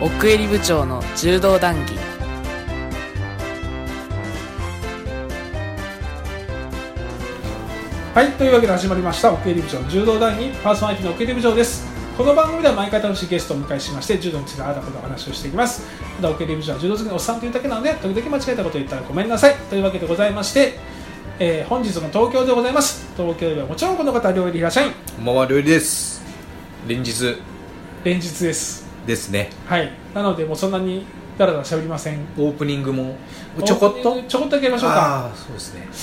奥襟部長の柔道談義。 はい、というわけで始まりました奥襟部長の柔道談義。パーソナリティの奥襟部長です。この番組では毎回楽しいゲストをお迎えしまして、柔道についてあらことお話をしていきます。ただ奥襟部長は柔道好きのおっさんというだけなので、時々間違えたことを言ったらごめんなさいというわけでございまして、本日の東京でございます。東京ではもちろんこの方、料理平社員。 こんばんは、料理です。連日ですね。 はい。なのでもうそんなにだらだら喋りません。 オープニングもちょこっとだけやりましょうか。 そうですね。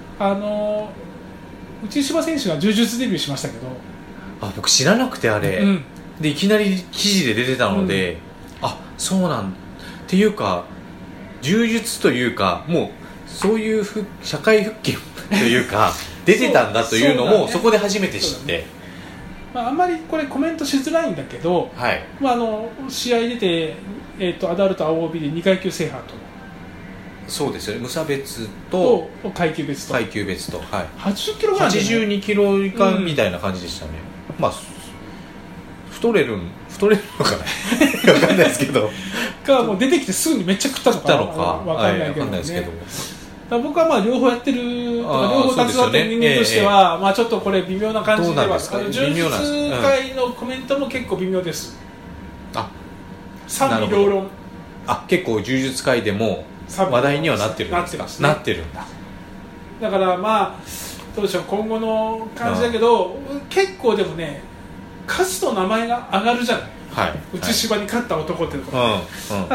内柴選手が柔術デビューしましたけど、 僕知らなくてあれ、でいきなり記事で出てたので、そうなんっていうか、柔術というか、もうそういう社会復帰というか出てたんだというのも そこで初めて知って、 あんまりこれコメントしづらいんだけど、試合出て、アダルト青帯で2階級制覇と、 そうですよね、無差別と階級別と、80キロぐらい、 82キロ以下みたいな感じでしたね。太れるのかな分かんないですけどもう出てきてすぐにめっちゃ食ったのか分かんないけどね。僕は両方やってるとか、両方立つだって人間としては、ちょっとこれ微妙な感じでは、柔術界のコメントも結構微妙です。賛否両論。 結構柔術界でも話題にはなってるんですか。なってるんだ。 だからどうでしょう、今後の感じだけど、結構でもね、勝つと名前が上がるじゃない。内柴に勝った男っていうこと、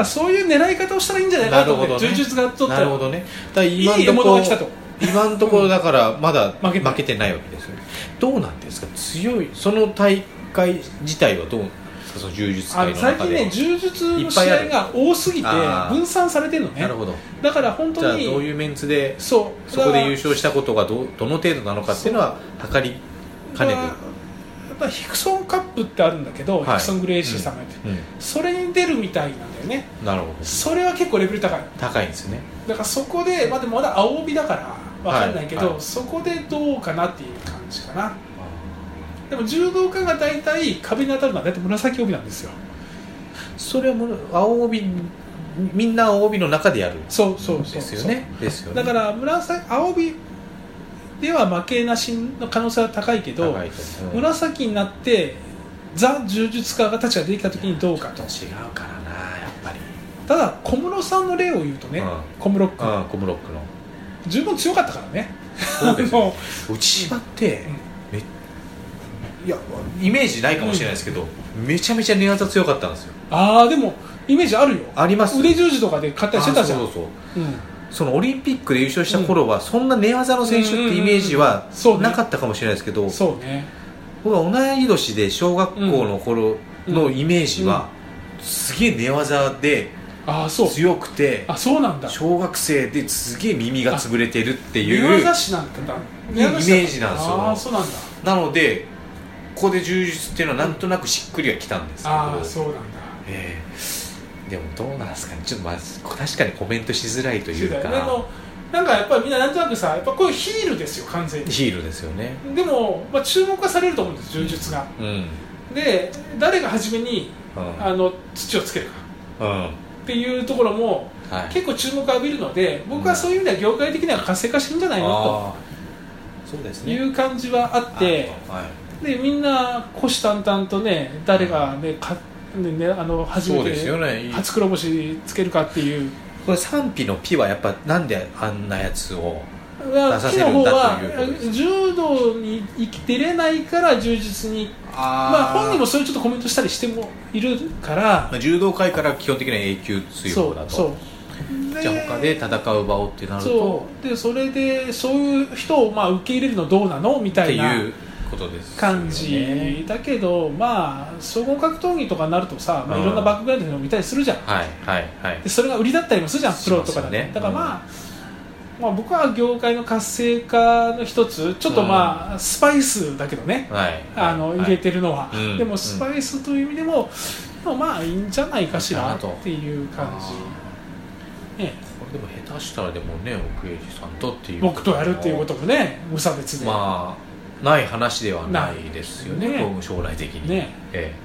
そういう狙い方をしたらいいんじゃないかと思って、柔術が取ったら、いい獲物が来たと。 今のところだからまだ負けてないわけですよね。どうなんですか、強いその大会自体はどうですか、その柔術界の中で。 最近ね、柔術の試合が多すぎて分散されてるのね。 なるほど。 だから本当にじゃあどういうメンツでそこで優勝したことがどの程度なのかっていうのは測りかねて。 ヒクソンカップってあるんだけど、ヒクソン・グレイシーさんがやって、それに出るみたいなんだよね。 なるほど。 それは結構レベル高いんですね。 だからそこで、でもまだ青帯だから分かんないけど、そこでどうかなっていう感じかな。でも柔道家が大体壁に当たるのは大体紫帯なんですよ。 それはもう青帯、みんな青帯の中でやる。 そうですよね。 だから青帯では負けなしの可能性は高いけど、紫になってザ柔術家たちが出てきた時にどうかと。 違うからな、やっぱり。 ただ小室さんの例を言うとね、コムロックの十分強かったからね。 そうですよ。内柴って、いやイメージないかもしれないですけど、めちゃめちゃ寝技強かったんですよ。 でもイメージあるよ。 あります。 腕十字とかで勝ったりしてたじゃん。 そのオリンピックで優勝した頃は、そんな寝技の選手ってイメージはなかったかもしれないですけど、僕は同い年で小学校の頃のイメージは、すげえ寝技で強くて、小学生ですげえ耳が潰れてるっていう寝技師なんてイメージなんですよ。なのでここで柔術っていうのはなんとなくしっくりはきたんですけど、 そうなんだ。 でもどうなんですかね、ちょっと確かにコメントしづらいというか。 でもなんかやっぱりみんななんとなくさ、やっぱこういうヒールですよ、完全に。 ヒールですよね。 でも、注目はされると思うんです、柔術が。で、誰が初めに、土をつけるか、っていうところも、結構注目を浴びるので、僕はそういう意味では業界的には活性化してるんじゃないのという感じはあって、でみんな虎視眈々とね、誰がね、初めて初黒星つけるかっていう。 これ賛否のピはやっぱなんであんなやつを出させるんだということです。 柔道に生きてれないから柔術に、本人もそういうちょっとコメントしたりしてもいるから、 柔道界から基本的には永久追放だと。じゃあ他で戦う場をってなると、 それでそういう人を受け入れるのどうなのみたいな感じだけど、総合格闘技とかになるとさ、いろんなバックグラウンドの人も見たりするじゃん。でそれが売りだったりもするじゃん、プロとかだね。だから僕は業界の活性化の一つ、ちょっとスパイスだけどね、入れてるのは、でもスパイスという意味でもいいんじゃないかしらっていう感じ。 これでも下手したらでもね、奥栄治さんとっていう僕とやるっていうこともね、無差別でない話ではないですよね、将来的に。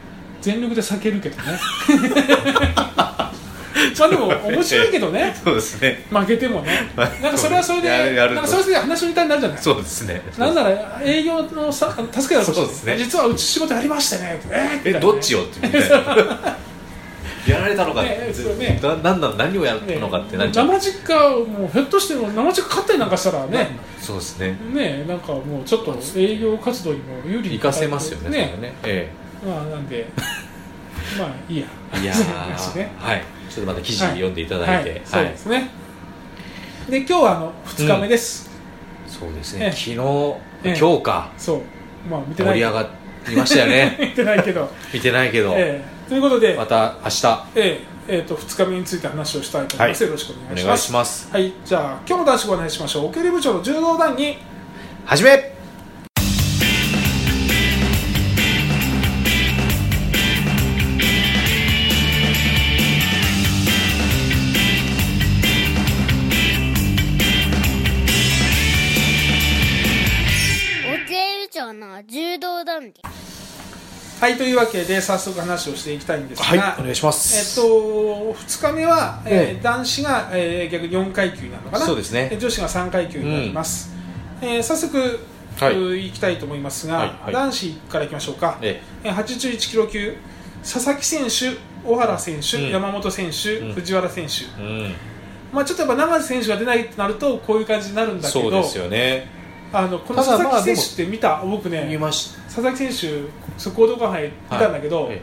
全力で避けるけどねまあでも面白いけどねそうですね、 負けてもねなんかそれはそれでなんかそれで話のネタになるじゃない。 そうですね。 なんなら営業の助けだとして、 そうですね、 実はうち仕事やりましてねどっちよって言ってやられたのかって、ね、何をやったのかってなっちゃう。 生実家もうひょっとして生実家勝ったりなんかしたらね、 そうですね、 なんかもうちょっと営業活動にも有利に活かせますよね。 まあなんでまあいいやいやはい、ちょっとまた記事読んでいただいて、 そうですね。で今日は2日目です。 そうですね、昨日今日か、 そう、まあ見てない、 盛り上がりましたよね見てないけどということでまた明日 2日目について話をしたいと思います。よろしくお願いします。はい、じゃあ今日の男子ご案内しましょう。奥入部長の柔道談義始め。 柔道談義。 はい、というわけで早速話をしていきたいんですが、 はい、お願いします。 2日目は、男子が、逆に4階級になるのかな。 そうですね。 女子が3階級になります。早速、いきたいと思いますが、男子からいきましょうか。81キロ級、佐々木選手、小原選手、山本選手、藤原選手、まあ、ちょっとやっぱ永瀬選手が出ないとなるとこういう感じになるんだけど、 そうですよね。 この佐々木選手って見た？僕ね、佐々木選手、行動館杯見たんだけど、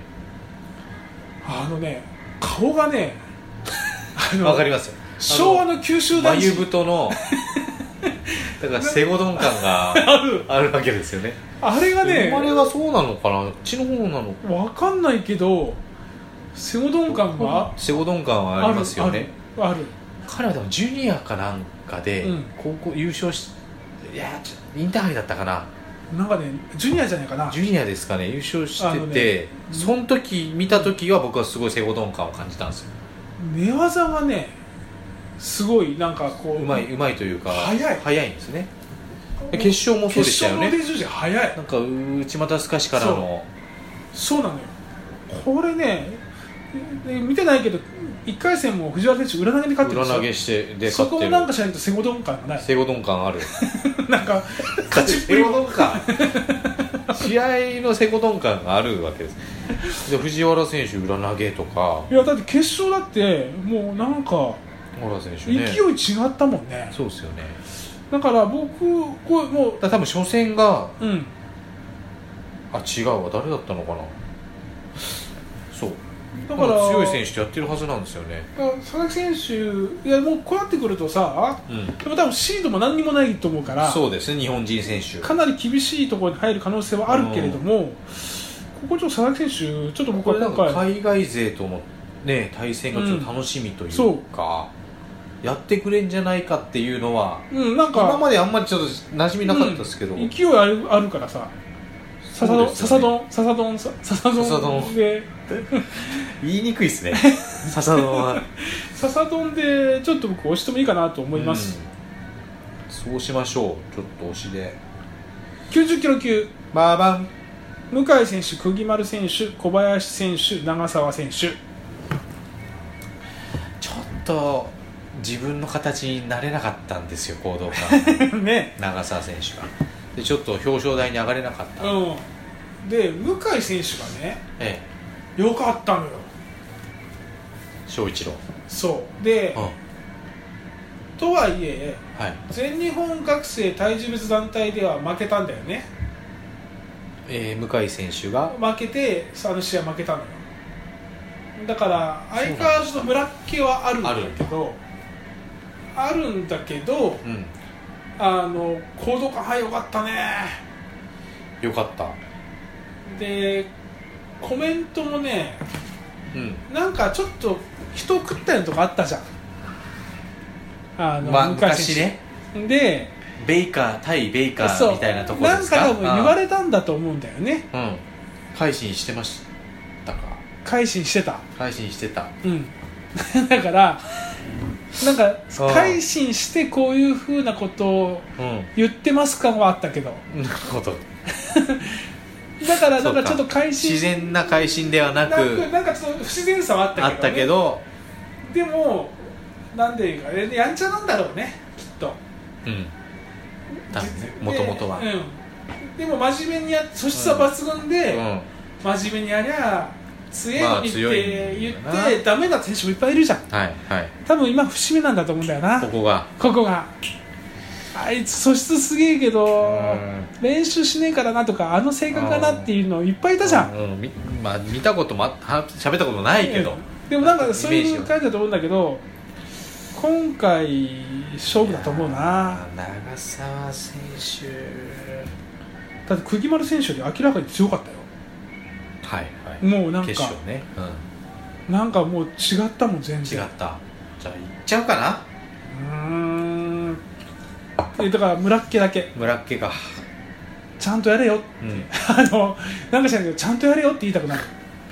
顔がね、 わかりますよ。 昭和の九州男子眉太のだからセゴドン感があるわけですよね。 あれがね、 生まれがそうなのかな、こっちの方なのわかんないけど、セゴドン感はありますよね。 ある。 彼はでもジュニアかなんかで高校優勝し、いやインターハイだったかな、 なんかね、ジュニアじゃないかな、 ジュニアですかね、優勝してて、その時見た時は僕はすごいセゴドン感を感じたんですよ。 寝技がね、すごいなんかこううまいというか早いんですね。決勝もそうでしたよね。 決勝の練習時早い。 なんか内股すかしからの、 そうなのよ。これね、見てないけど1回戦も藤原選手裏投げで勝ってるんですよ。 裏投げしてで勝ってる。 そこもなんかしないとセゴドン感がない。 セゴドン感あるなんか勝ちっぷりセゴドン感試合のセゴドン感があるわけです。で藤原選手裏投げとか、 いやだって決勝だってもうなんか選手、ね、 勢い違ったもんね。 そうですよね。 だから僕これもう多分初戦が、違うわ、誰だったのかな。そうだから強い選手とやってるはずなんですよね。 佐々木選手、いやもうこうやってくるとさ、でも多分シードも何にもないと思うから、 そうですね、日本人選手かなり厳しいところに入る可能性はあるけれども、ここちょっと佐々木選手ちょっと僕は今回海外勢とのね対戦がちょっと楽しみというか、やってくれんじゃないかっていうのは、なんか今まであんまりちょっと馴染みなかったですけど、 勢いあるからさ、笹丼で言いにくいですね笹丼は笹丼でちょっと僕押してもいいかなと思います。 そうしましょう。ちょっと押しで 90キロ級、 バーバン、 向井選手、釘丸選手、小林選手、長澤選手。 ちょっと自分の形になれなかったんですよ、行動がね、 長澤選手がでちょっと表彰台に上がれなかった、 で向井選手がね、よかったのよ、 翔一郎。 そうで、とはいえ、全日本学生体重別団体では負けたんだよね。 向井選手が負けて、あの試合負けたのよ。だから相変わらずの村っ気はあるんだけど、行動感よかったね。 よかった。 でコメントもね、なんかちょっと人を食ったようなとこあったじゃん、 昔ね。 で対ベイカーみたいなところですか。 なんか多分言われたんだと思うんだよね。 改心してましたか。 改心してた。だからなんか改心してこういうふうなことを言ってます感はあったけど、 なるほどだからなんかちょっと会心、 自然な会心ではなくなんかちょっと不自然さはあったけど、でもなんでいうかやんちゃなんだろうねきっと。 もともとは、 でも真面目に素質は抜群で、真面目にやりゃ強いのにって言ってダメな選手もいっぱいいるじゃん。多分今節目なんだと思うんだよな、ここがあいつ素質すげえけど練習しねえからなとか、あの性格かなっていうのいっぱいいたじゃん。 見たことも喋ったことないけど、 でもなんかそういう感じだと思うんだけど、今回勝負だと思うな。 長澤選手だって釘丸選手より明らかに強かったよ。もうなんか決勝ね、 なんかもう違ったもん全然。 違った。じゃあいっちゃうかな。 だから村っ気だけかちゃんとやれよって、なんか知らんけどちゃんとやれよって言いたくなる。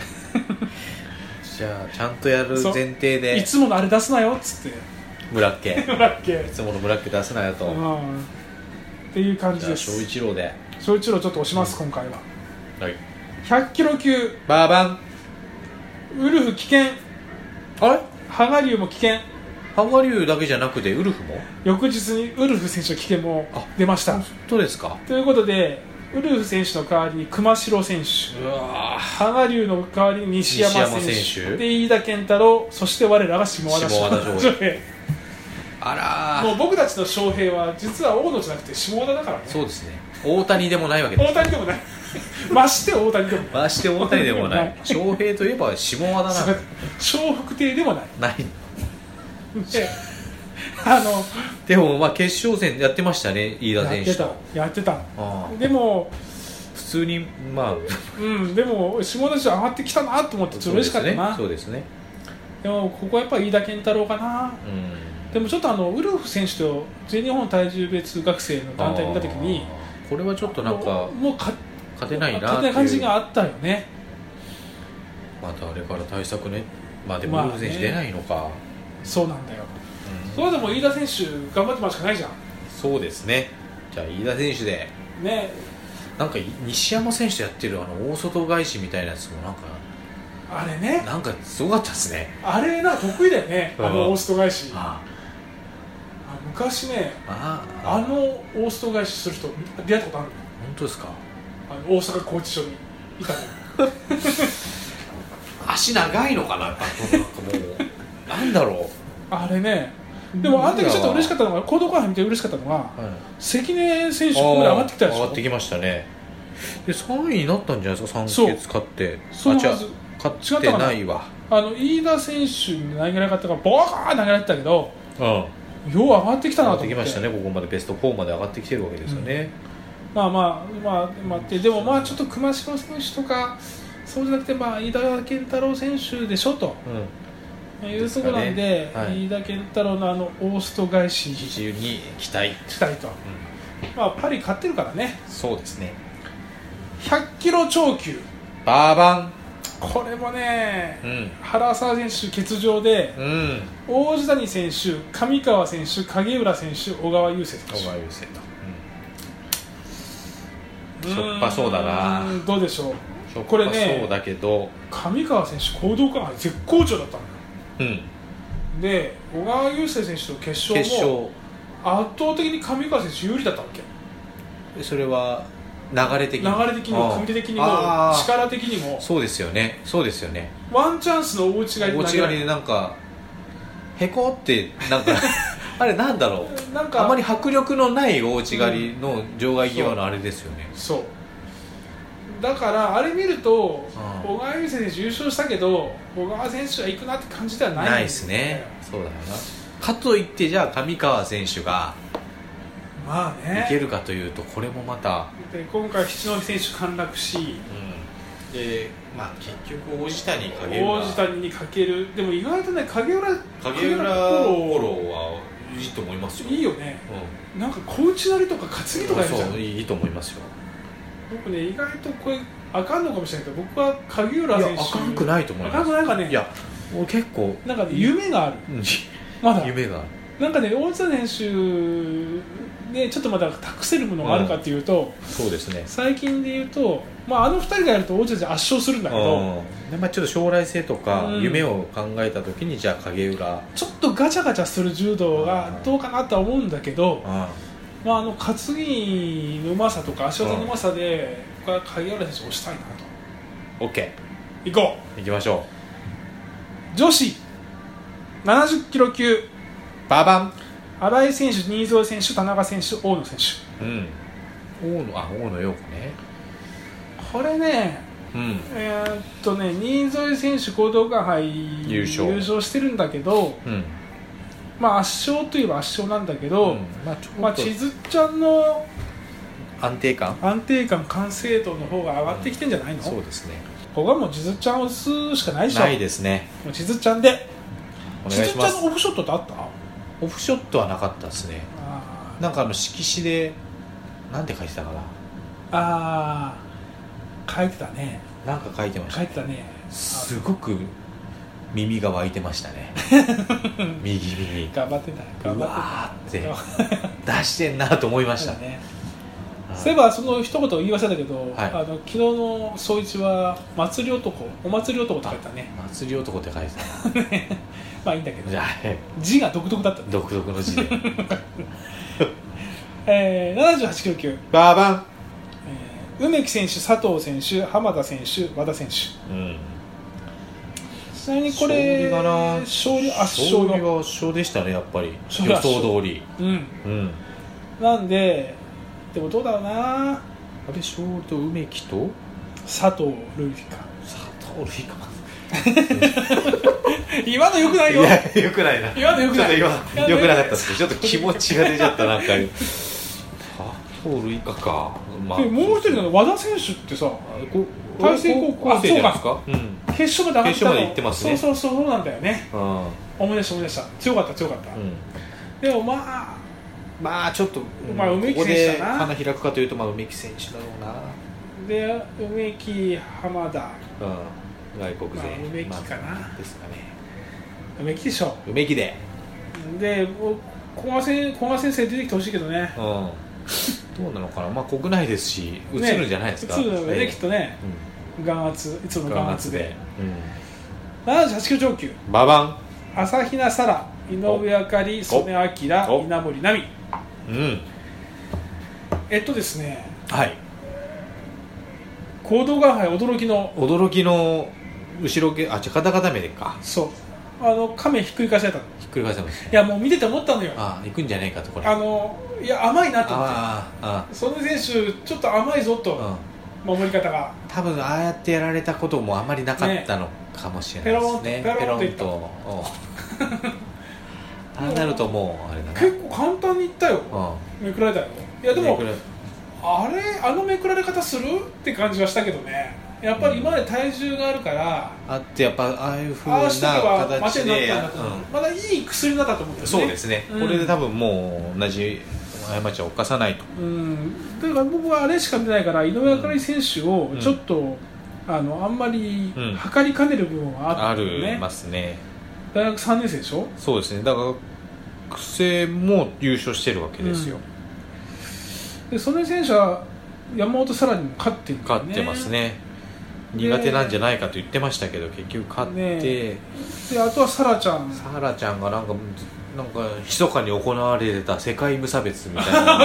じゃあちゃんとやる前提でいつものあれ出すなよっつって、 村っ気いつもの村っ気出すなよと、 っていう感じです。 じゃあ翔一郎ちょっと押します、今回は。100キロ級バーバンウルフ危険。羽賀龍も危険。 羽賀龍だけじゃなくてウルフも翌日にウルフ選手の危険も出ました。 本当ですか。 ということでウルフ選手の代わりに熊代選手、羽賀龍の代わりに西山選手で飯田健太郎、そして我らが下和田翔平。もう僕たちの翔平は実は大野じゃなくて下和田だからね。 そうですね。大谷でもないわけです。 大谷でもない。まして大谷でもまして大谷でもない。翔平といえば下和田なの。 笑福亭でもない。 でも決勝戦やってましたね、飯田選手と。 やってた。でも普通にでも下田選手上がってきたなと思ってちょっと嬉しかったな。 そうですね。 でもここはやっぱり飯田健太郎かな。でもちょっとウルフ選手と全日本体重別学生の団体にいた時に、 これはちょっとなんかもう勝てないなっていう感じがあったよね。 またあれから対策ね。でもウルフ選手出ないのか。 そうなんだよ。それでも飯田選手頑張ってもらうしかないじゃん。 そうですね。じゃあ飯田選手でね。 なんか西山選手とやってる大外返しみたいなやつもなんかあれね、 なんかすごかったですね。 あれなんか得意だよね、大外返し。昔ね、大外返しする人出会ったことあるの。 本当ですか。 大阪拘置所にいたの。 足長いのかな、なんかもうなんだろうあれね。でもあの時ちょっと嬉しかったのが、講道館見て嬉しかったのが、関根選手ここまで上がってきたでしょ。 上がってきましたね。で3位になったんじゃないですか、3決勝って。勝ってないわ。 飯田選手に投げられ方がボーン投げられてたけど、よう上がってきたなと思って。 上がってきましたね。ここまでベスト4まで上がってきてるわけですよね。 でもちょっと熊代選手とかそうじゃなくて飯田健太郎選手でしょと。いうところなんで、飯田健太郎の大外返しに期待と、パリ勝ってるからね。 そうですね。 100キロ超級バーバン、 これもね、原沢選手欠場で、大路谷選手、上川選手、影浦選手、小川雄生選手。 しょっぱそうだな。 どうでしょう。これね、 そうだけど上川選手講道館絶好調だったのよ。で小川雄生選手と決勝も圧倒的に上川選手有利だったわけ。 それは流れ的にも組手的にも力的にも。 そうですよね。 ワンチャンスの大違いでなんかへこってなんかあれなんだろう、なんかあまり迫力のない大内刈りの場外際のあれですよね。 そうだからあれ見ると小川雄生選手優勝したけど小川選手は行くなって感じではないですね。そうだよな。かといってじゃあ上川選手がいけるかというと、これもまたで今回七戸選手陥落し、 で結局大路谷にかける。でも意外とね影浦フォローはいいと思いますよ。 いいよね。なんか小内刈りとか担ぎとかやるじゃん。 いいと思いますよ。 僕ね意外とこれあかんのかもしれないけど、僕は影浦選手あかんくないと思います。 あかんくないかね。 いやもう結構なんか、夢がある。まだ夢がある。 なんかね大津選手ね、ちょっとまだ託せるものがあるかというと、 そうですね、 最近で言うと、あの2人がやると王子たち圧勝するんだけど、 でちょっと将来性とか夢を考えた時にじゃあ影浦ちょっとガチャガチャする柔道がどうかなとは思うんだけど、担ぎのうまさとか足技のうまさでこれは影浦選手を押したいなと。 OK、 行こう行きましょう。女子70キロ級ババン、 新井選手、新添選手、田中選手、大野選手、 大野陽子ね、 これね、新添選手講道館杯優勝してるんだけど、圧勝といえば圧勝なんだけど、千鶴ちゃんの安定感、 完成度の方が上がってきてんじゃないの？ そうですね。 ここはもう千鶴ちゃんを押すしかないでしょ。 ないですね。 もう千鶴ちゃんで。 お願いします。 千鶴ちゃんのオフショットってあった？ オフショットはなかったですね。なんか色紙でなんて書いてたかな。 書いてたね。 なんか書いてました、 書いてたね。 すごく耳が湧いてましたね。右耳。 頑張ってた。 うわーって出してんなと思いましたね。 そういえばその一言言い忘れたけど、昨日の総一はお祭り男って書いたね。 祭り男って書いてた。 まあいいんだけど、字が独特だった、ね、 独特の字で。 78キロ級バーバン、 梅木選手、佐藤選手、浜田選手、和田選手、ちなみにこれ勝利圧勝の勝利は圧勝でしたね、やっぱり予想通り。 なんで、でもどうだろうな、 あれ勝利と梅木と佐藤瑠璃か。今の良くないよ。 いや良くないな。 今の良くない。 良くなかったですね。ちょっと気持ちが出ちゃった。なんか佐藤瑠璃か。 もう一人の和田選手ってさ、大成高校生じゃないですか。決勝まで上がったの。決勝まで行ってますね。そうなんだよね。思い出した。強かった。でもちょっと梅木選手だな。 ここで花開くかというと梅木選手だろうな。 で梅木、浜田、 外国勢、 梅木かな、 ですかね。 梅木でしょ。 梅木で古賀先生出てきてほしいけどね。 どうなのかな。国内ですし映るんじゃないですか。 映るのね、きっとね。眼圧、いつもの眼圧で。78キロ超級ババン、 朝比奈沙羅、井上あかり、曽根明、稲森奈美。ですね、講道館杯驚きの後ろ毛、カタカタ目でか。 そう、亀ひっくり返されたの。 ひっくり返されました。 いや、もう見てて思ったのよ。 行くんじゃないかと。これいや、甘いなと思って。その選手ちょっと甘いぞと、守り方が多分ああやってやられたこともあまりなかったのかもしれないですね。 ペロンとああなるともうあれだな。 結構簡単にいったよ。めくられたよ。いやでもめくられ方するって感じはしたけどね。やっぱり今まで体重があるからあってやっぱああいう風な形でまだいい薬になったと思ってるね。 そうですね。これで多分もう同じ過ちは犯さないと。 だから僕はあれしか見てないから井上あかり選手をちょっとあんまり測りかねる部分はありますね。 大学3年生でしょ。 そうですね。だから学生も優勝してるわけですよ。 でその選手は山本沙羅にも勝ってるんだよね。 勝ってますね。苦手なんじゃないかと言ってましたけど結局勝って、であとは沙羅ちゃんがなんか密かに行われてた世界無差別みたいな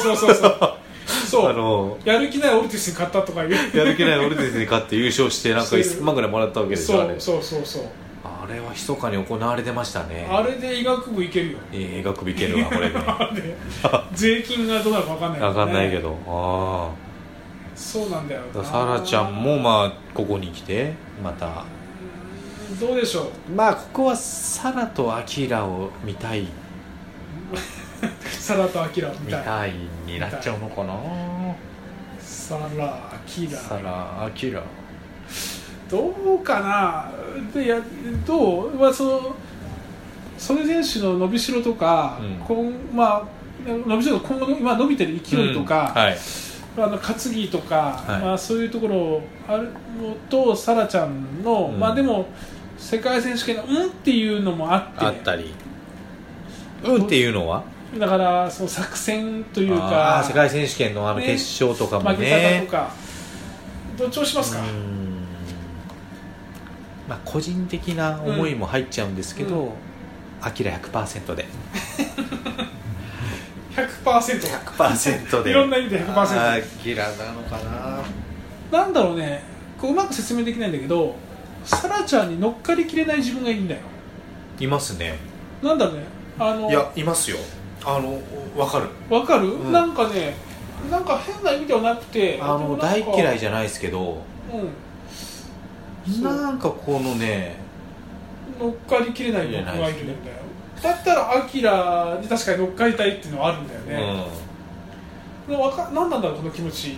そうやる気ないオルティスに勝ったとかいうやる気ないオルティスに勝って優勝してなんか1000万ぐらいもらったわけでしょ。 そうあれは密かに行われてましたね。 あれで医学部いけるよ。 医学部いけるわこれで税金がどうなるか分かんないけど、ね、 分かんないけどそうなんだよな。 沙羅ちゃんもここに来てまたどうでしょう。 ここは沙羅と明を見たい沙羅と明見たいになっちゃうのかな。 沙羅明どうかな。どうその選手の伸びしろとか、伸びしろ今後今伸びてる勢いとか、担ぎとか、そういうところあるのと沙羅ちゃんの、でも世界選手権のっていうのもあったりっていうのはだからその作戦というか世界選手権の決勝とかもね、 負け方とかどっちをしますか？ 個人的な思いも入っちゃうんですけど、アキラ 100% で100% でいろんな意味で 100%。 アキラなのかな。 なんだろうね、うまく説明できないんだけど、サラちゃんに乗っかりきれない自分がいるんだよ。 いますね。 なんだろうね、 いやいますよ。分かる、 なんかね、なんか変な意味ではなくて大嫌いじゃないですけど、なんかこのね乗っかりきれない僕がいるんだよ。だったらアキラに確かに乗っかりたいっていうのはあるんだよね。何なんだろうこの気持ち。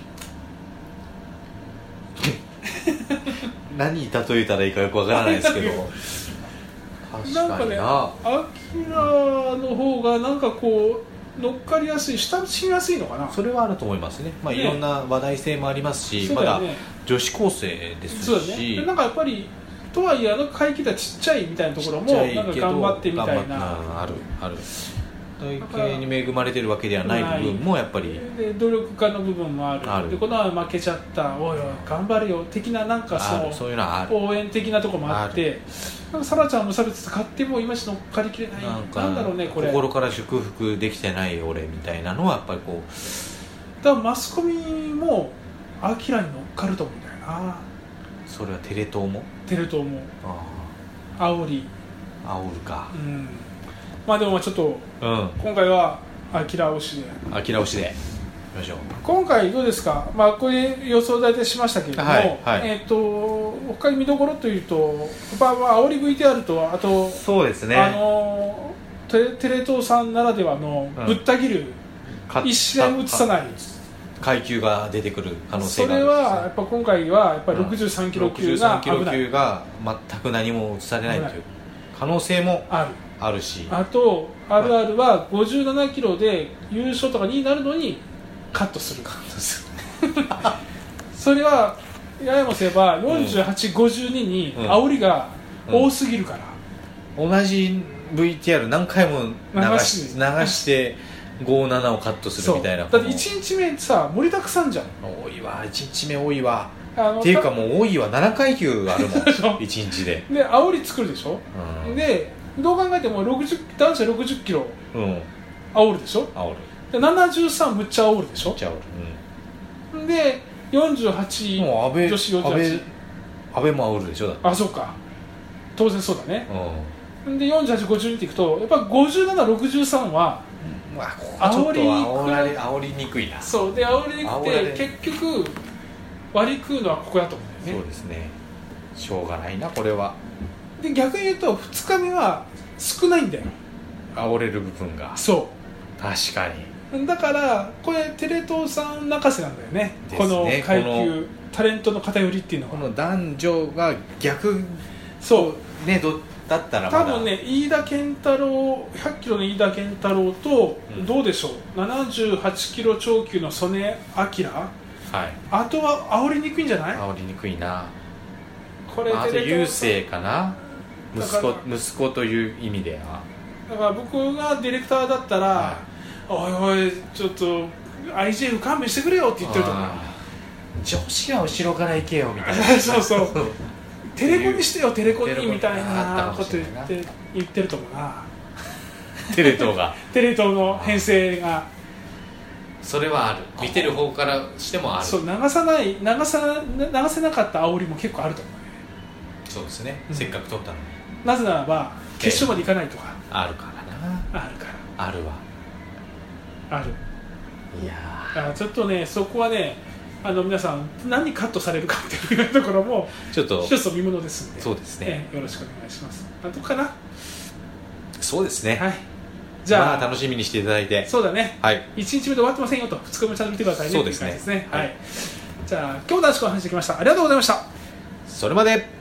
何に例えたらいいかよくわからないですけどなんかね、アキラの方がなんかこう乗っかりやすい、親しみやすいのかな。 それはあると思いますね。いろんな話題性もありますし、まだ女子高生ですし、 そうだね。なんかやっぱりとはいえ階級ではちっちゃいみたいなところもなんか頑張ってみたいな、 ある体型に恵まれてるわけではない部分もやっぱりで努力家の部分もある。でこの負けちゃった、おいおい頑張れよ的な、なんかそういうの応援的なところもあって、なんかサラちゃん無差別買ってもいまいち乗っかりきれない。なんだろうね、これ心から祝福できてない俺みたいなのはやっぱりこう、 だからマスコミもアキラに乗っかると思うんだよな。 それはテレ東も煽るか、でもちょっと、今回はアキラ推しでいきましょう。今回どうですか？これ予想大体しましたけれども、他に見どころというと、煽り VTR と、あとそうですね、 テレ東さんならではのぶった切る、一試合も映さない階級が出てくる可能性がある。 それはやっぱ今回はやっぱり63キロ級が危ない、 63キロ級が全く何も映されないという可能性もあるし、 あと RR は57キロで優勝とか2位になるのにカットするそれはややもすれば48、52に煽りが多すぎるから、 同じ VTR 何回も流して57をカットするみたいな。 だって1日目さ盛りだくさんじゃん。 多いわ、1日目多いわっていうか、もう多いわ、7階級あるもん1日で煽り作るでしょ、でどう考えても男子60キロ煽るでしょ、で73むっちゃ煽るでしょ、で48 もう女子48 安倍も煽るでしょ。だってそうか、当然そうだね、で48、52っていくとやっぱ57、63は煽りにくいな。 そうで煽りにくくて結局割り食うのはここだと思うんだよね。 そうですね、しょうがないなこれは。 で逆に言うと2日目は少ないんだよ、 煽れる部分が。 そう確かに。 だからこれテレ東さん泣かせなんだよね、この階級タレントの偏りっていうのは。 この男女が逆そうね、だったらまだ多分ね、飯田健太郎、100キロの飯田健太郎と、どうでしょう、78キロ超級の曽根明、あとは煽りにくいんじゃない？ 煽りにくいな。 これあと優勢かな、息子という意味では。 だから僕がディレクターだったら、おいおいちょっと IJF 勘弁してくれよって言ってると思う。 女子は後ろから行けよみたいなそうテレコにしてよ、テレコにみたいなこと言ってると思うなテレ東がテレ東の編成が。 それはある、見てる方からしてもある。 そう流せなかった煽りも結構あると思うね。 そうですね、せっかく撮ったのに。 なぜならば決勝まで行かないとかあるからな。あるわ。いやちょっとね、そこはね、皆さん何カットされるかっていうところもちょっと一つ見ものですので、 そうですね、 よろしくお願いします。なんとかな。 そうですね、 じゃあ楽しみにしていただいて。 そうだね、1日目で終わってませんよと、2日目ちゃんと見てくださいね。 そうですね、 じゃあ今日男子校の話できました。ありがとうございました。 それまで。